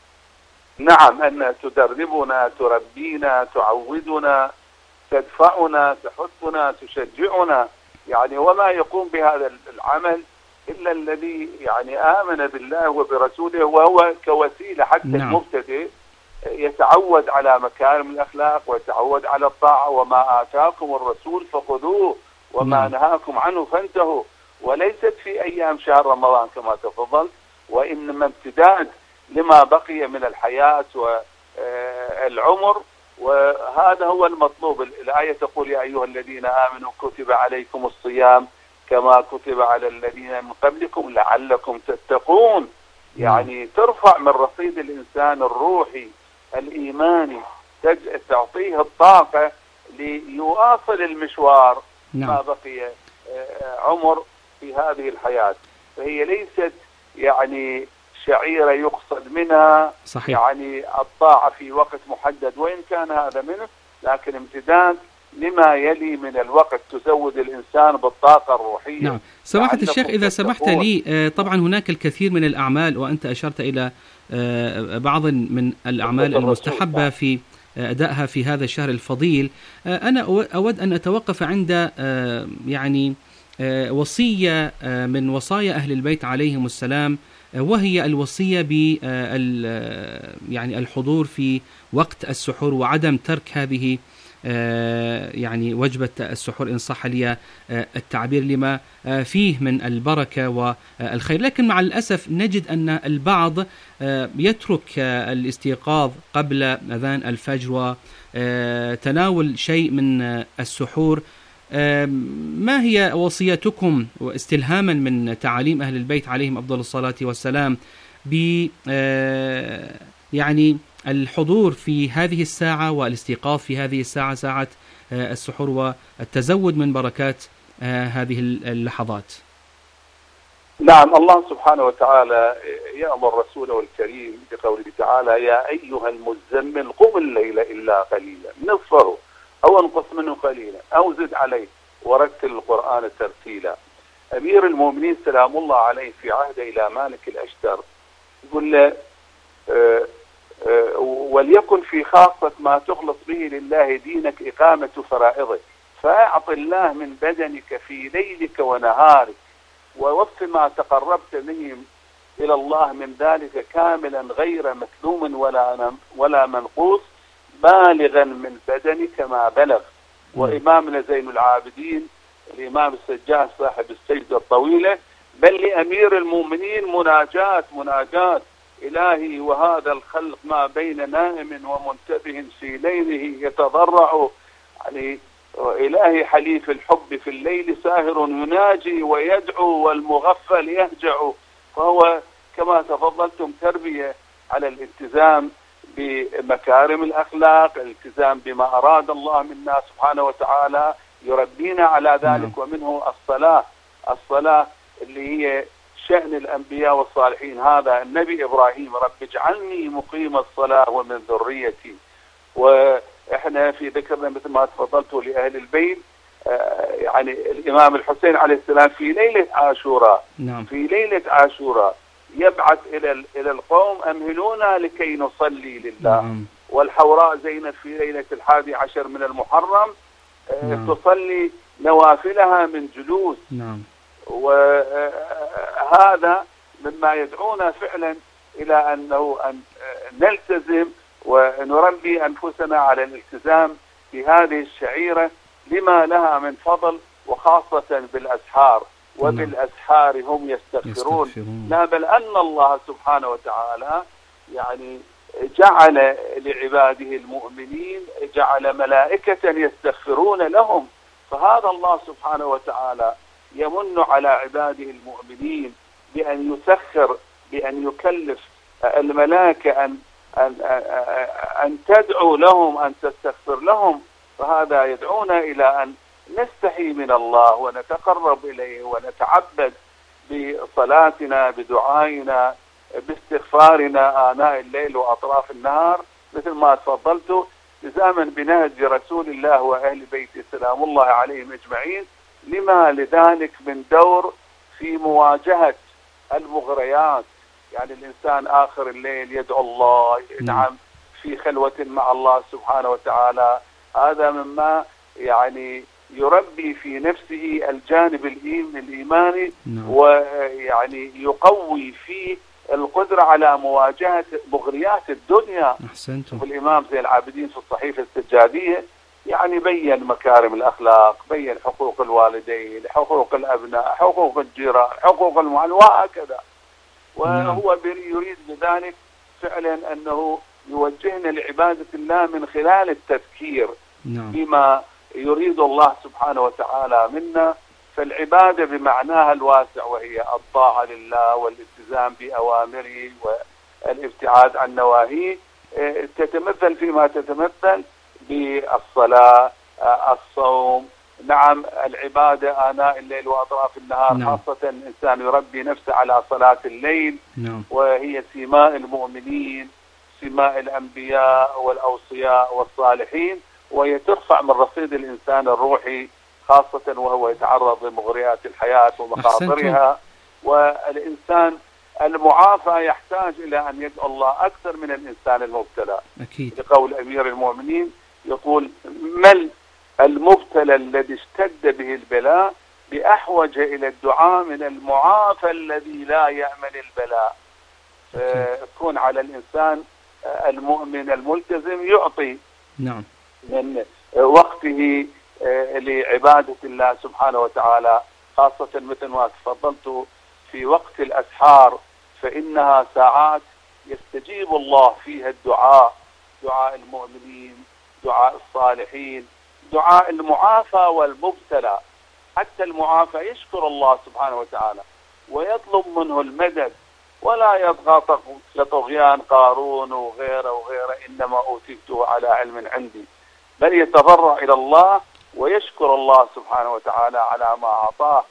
نعم، أن تدربنا، تربينا، تعودنا، تدفعنا، تحثنا، تشجعنا. يعني وما يقوم بهذا العمل إلا الذي يعني آمن بالله وبرسوله، وهو كوسيلة حتى المبتدئ يتعود على مكارم الأخلاق ويتعود على الطاعة. وما آتاكم الرسول فخذوه وما نهاكم عنه فانتهوا. وليست في أيام شهر رمضان كما تفضلت، وإنما امتداد لما بقي من الحياة والعمر، وهذا هو المطلوب. الآية تقول يا أيها الذين آمنوا كتب عليكم الصيام كما كتب على الذين من قبلكم لعلكم تتقون. يعني ترفع من رصيد الإنسان الروحي الإيماني، تعطيه الطاقة ليواصل المشوار ما بقي عمر في هذه الحياة. فهي ليست يعني شعيرة يقصد منها صحيح. يعني الطاعة في وقت محدد، وإن كان هذا منه، لكن امتداد لما يلي من الوقت تزود الإنسان بالطاقة الروحية. نعم. سماحة الشيخ إذا سمحت لي، طبعا هناك الكثير من الأعمال، وأنت أشرت إلى بعض من الأعمال المستحبة في أدائها في هذا الشهر الفضيل. أنا أود أن أتوقف عند يعني وصية من وصايا أهل البيت عليهم السلام، وهي الوصية يعني الحضور في وقت السحور وعدم ترك هذه يعني وجبة السحور إن صح لي التعبير، لما فيه من البركة والخير. لكن مع الأسف نجد أن البعض يترك الاستيقاظ قبل أذان الفجر وتناول شيء من السحور. ما هي وصيتكم واستلهاما من تعاليم أهل البيت عليهم أفضل الصلاة والسلام يعني الحضور في هذه الساعة والاستيقاظ في هذه الساعة، ساعة السحور، والتزود من بركات هذه اللحظات؟ نعم، الله سبحانه وتعالى يأمر رسوله الكريم بقوله تعالى يا أيها المزمل قم الليل إلا قليلا نصفه أو انقص منه قليلا أو زد عليه ورتل القرآن ترتيلا. أمير المؤمنين سلام الله عليه في عهد إلى مالك الأشتر يقول له وليكن في خاصة ما تخلص به لله دينك إقامة فرائضه، فأعط الله من بدنك في ليلك ونهارك، ووف ما تقربت به إلى الله من ذلك كاملا غير مثلوم ولا منقوص، بالغا من بدنك ما بلغ. وإمامنا زين العابدين الإمام السجاد صاحب السجدة الطويلة بل لأمير المؤمنين مناجات إلهي وهذا الخلق ما بين نائم ومنتبه في ليله يتضرع، يعني إلهي حليف الحب في الليل ساهر يناجي ويدعو والمغفل يهجع. فهو كما تفضلتم تربية على الالتزام بمكارم الأخلاق، الالتزام بما أراد الله منا سبحانه وتعالى، يربينا على ذلك. ومنه الصلاة اللي هي شأن الأنبياء والصالحين. هذا النبي إبراهيم: رب اجعلني مقيم الصلاة ومن ذريتي. وإحنا في ذكرنا مثل ما تفضلتوا لأهل البيت، يعني الإمام الحسين عليه السلام في ليلة عاشوراء، في ليلة عاشوراء يبعث إلى القوم: أمهلونا لكي نصلي لله. والحوراء زينب في ليلة 11 من المحرم تصلي نوافلها من جلوس. وهذا مما يدعونا فعلا إلى أن نلتزم ونربي أنفسنا على الالتزام بهذه الشعيرة لما لها من فضل، وخاصة بالأسحار. وبالأسحار هم يستغفرون. لا بل أن الله سبحانه وتعالى يعني جعل لعباده المؤمنين جعل ملائكة يستغفرون لهم. فهذا الله سبحانه وتعالى يمن على عباده المؤمنين بأن يسخر، بأن يكلف الملائكة أن تدعو لهم، أن تستغفر لهم. فهذا يدعونا إلى أن نستحي من الله ونتقرب إليه ونتعبد بصلاتنا، بدعائنا، باستغفارنا آناء الليل وأطراف النهار، مثل ما تفضلت التزاما بنهج رسول الله وأهل بيته سلام الله عليهم أجمعين. لما لذلك من دور في مواجهة المغريات. يعني الإنسان آخر الليل يدعو الله، نعم، في خلوة مع الله سبحانه وتعالى. هذا مما يعني يربي في نفسه الجانب الإيماني، ويعني يقوي فيه القدرة على مواجهة مغريات الدنيا. أحسنتم. والإمام زين العابدين في الصحيفة السجادية يعني بين مكارم الأخلاق، بين حقوق الوالدين، حقوق الأبناء، حقوق الجيران، حقوق المعلم، وهكذا. وهو يريد بذلك فعلا أنه يوجهنا لعبادة الله من خلال التذكير بما يريد الله سبحانه وتعالى منا. فالعبادة بمعناها الواسع، وهي الطاعة لله والالتزام بأوامره والابتعاد عن نواهيه، تتمثل فيما تتمثل بالصلاة، الصوم، نعم، العبادة آناء الليل وأطراف النهار. خاصة الإنسان يربي نفسه على صلاة الليل، وهي سماء المؤمنين، سماء الأنبياء والأوصياء والصالحين، وهي ترفع من رصيد الإنسان الروحي، خاصة وهو يتعرض لمغريات الحياة ومخاطرها. والإنسان المعافى يحتاج إلى أن يدعو الله أكثر من الإنسان المبتلى. أكيد. لقول أمير المؤمنين يقول: من المبتلى الذي اشتد به البلاء بأحوج إلى الدعاء من المعافى الذي لا يأمن البلاء. يكون على الإنسان المؤمن الملتزم يعطي من وقته لعبادة الله سبحانه وتعالى، خاصة مثل ما تفضلت في وقت الأسحار، فإنها ساعات يستجيب الله فيها الدعاء، دعاء المؤمنين، دعاء الصالحين، دعاء المعافى والمبتلى. حتى المعافى يشكر الله سبحانه وتعالى ويطلب منه المدد، ولا يضغط لطغيان قارون وغيره، إنما أوتيته على علم عندي، بل يتضرع إلى الله ويشكر الله سبحانه وتعالى على ما أعطاه.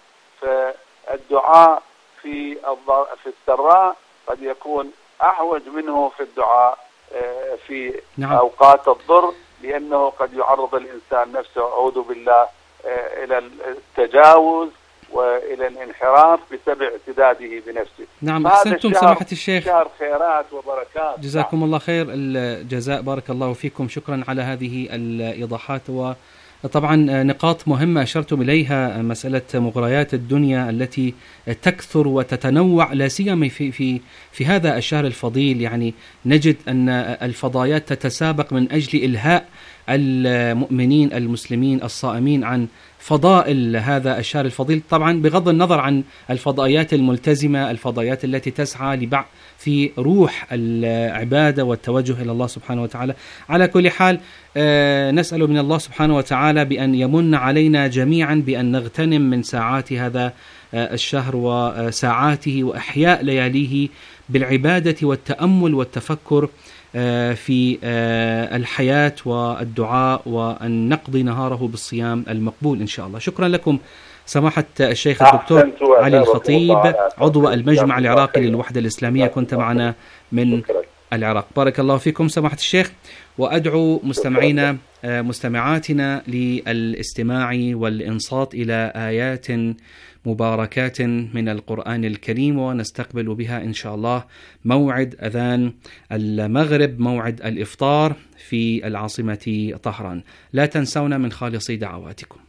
فالدعاء في السراء قد يكون أحوج منه في الدعاء في أوقات الضر، لأنه قد يعرض الإنسان نفسه، أعوذ بالله، إلى التجاوز وإلى الانحراف بسبب اعتداده بنفسه. نعم، أحسنتم سماحة الشيخ. شهر خيرات وبركات. جزاكم الله خير الجزاء، بارك الله فيكم. شكرا على هذه الإيضاحات. وطبعا نقاط مهمة أشرتم إليها، مسألة مغريات الدنيا التي تكثر وتتنوع، لا سيما في هذا الشهر الفضيل. يعني نجد أن الفضائيات تتسابق من أجل إلهاء المؤمنين المسلمين الصائمين عن فضائل هذا الشهر الفضيل، طبعا بغض النظر عن الفضائيات الملتزمة، الفضائيات التي تسعى في روح العبادة والتوجه إلى الله سبحانه وتعالى. على كل حال نسأل من الله سبحانه وتعالى بأن يمن علينا جميعا بأن نغتنم من ساعات هذا الشهر وساعاته وأحياء لياليه بالعبادة والتأمل والتفكر في الحياة والدعاء وأن نقضي نهاره بالصيام المقبول إن شاء الله. شكرا لكم سماحة الشيخ الدكتور علي الخطيب عضو المجمع العراقي للوحدة الإسلامية، كنت معنا من العراق. بارك الله فيكم سماحة الشيخ، وأدعو مستمعينا مستمعاتنا للاستماع والإنصات إلى آيات مباركات من القرآن الكريم، ونستقبل بها إن شاء الله موعد أذان المغرب، موعد الإفطار في العاصمة طهران. لا تنسونا من خالص دعواتكم.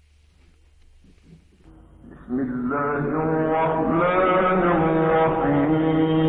بسم الله الرحمن الرحيم.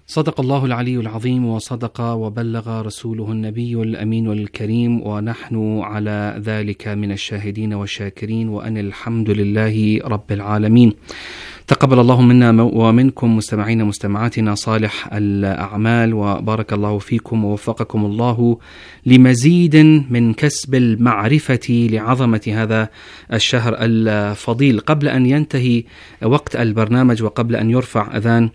صدق الله العلي العظيم وصدق وبلغ رسوله النبي الأمين الكريم، ونحن على ذلك من الشاهدين والشاكرين، وأن الحمد لله رب العالمين. تقبل الله منا ومنكم مستمعين مستمعاتنا صالح الأعمال، وبارك الله فيكم ووفقكم الله لمزيد من كسب المعرفة لعظمة هذا الشهر الفضيل. قبل أن ينتهي وقت البرنامج وقبل أن يرفع أذان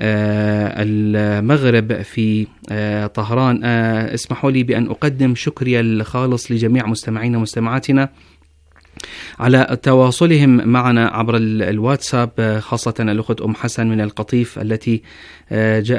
المغرب في طهران، اسمحوا لي بأن أقدم شكري الخالص لجميع مستمعين ومستمعاتنا على تواصلهم معنا عبر الواتساب، خاصة الأخت أم حسن من القطيف التي جاء